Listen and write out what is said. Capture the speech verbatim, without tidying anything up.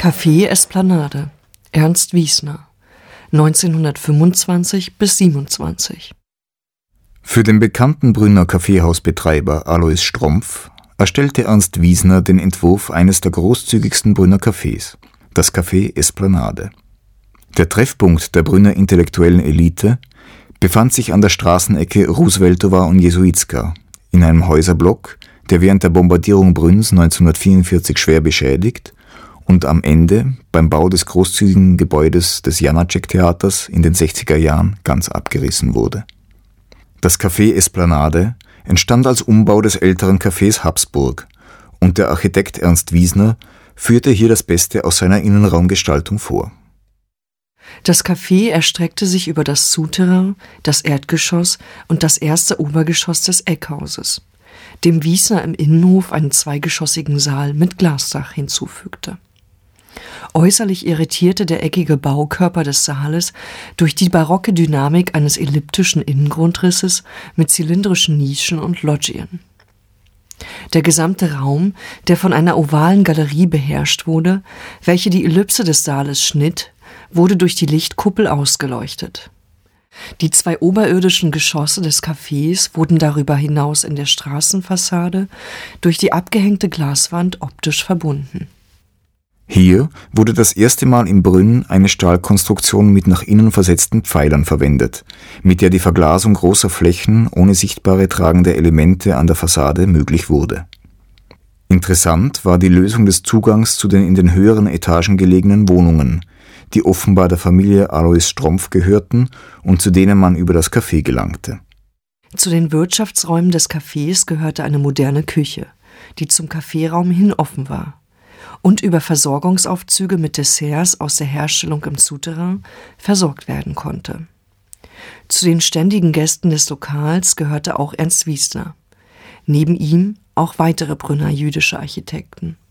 Café Esplanade, Ernst Wiesner, neunzehnhundertfünfundzwanzig bis siebenundzwanzig. Für den bekannten Brünner Kaffeehausbetreiber Alois Strompf erstellte Ernst Wiesner den Entwurf eines der großzügigsten Brünner Cafés, das Café Esplanade. Der Treffpunkt der Brünner intellektuellen Elite befand sich an der Straßenecke Rooseveltowa und Jesuitska, in einem Häuserblock, der während der Bombardierung Brünns neunzehnhundertvierundvierzig schwer beschädigt und am Ende beim Bau des großzügigen Gebäudes des Janáček-Theaters in den sechziger Jahren ganz abgerissen wurde. Das Café Esplanade entstand als Umbau des älteren Cafés Habsburg und der Architekt Ernst Wiesner führte hier das Beste aus seiner Innenraumgestaltung vor. Das Café erstreckte sich über das Souterrain, das Erdgeschoss und das erste Obergeschoss des Eckhauses, dem Wiesner im Innenhof einen zweigeschossigen Saal mit Glasdach hinzufügte. Äußerlich irritierte der eckige Baukörper des Saales durch die barocke Dynamik eines elliptischen Innengrundrisses mit zylindrischen Nischen und Loggien. Der gesamte Raum, der von einer ovalen Galerie beherrscht wurde, welche die Ellipse des Saales schnitt, wurde durch die Lichtkuppel ausgeleuchtet. Die zwei oberirdischen Geschosse des Cafés wurden darüber hinaus in der Straßenfassade durch die abgehängte Glaswand optisch verbunden. Hier wurde das erste Mal in Brünn eine Stahlkonstruktion mit nach innen versetzten Pfeilern verwendet, mit der die Verglasung großer Flächen ohne sichtbare tragende Elemente an der Fassade möglich wurde. Interessant war die Lösung des Zugangs zu den in den höheren Etagen gelegenen Wohnungen, die offenbar der Familie Alois Strompf gehörten und zu denen man über das Café gelangte. Zu den Wirtschaftsräumen des Cafés gehörte eine moderne Küche, die zum Kaffeeraum hin offen war und über Versorgungsaufzüge mit Desserts aus der Herstellung im Souterrain versorgt werden konnte. Zu den ständigen Gästen des Lokals gehörte auch Ernst Wiesner. Neben ihm auch weitere Brünner jüdische Architekten.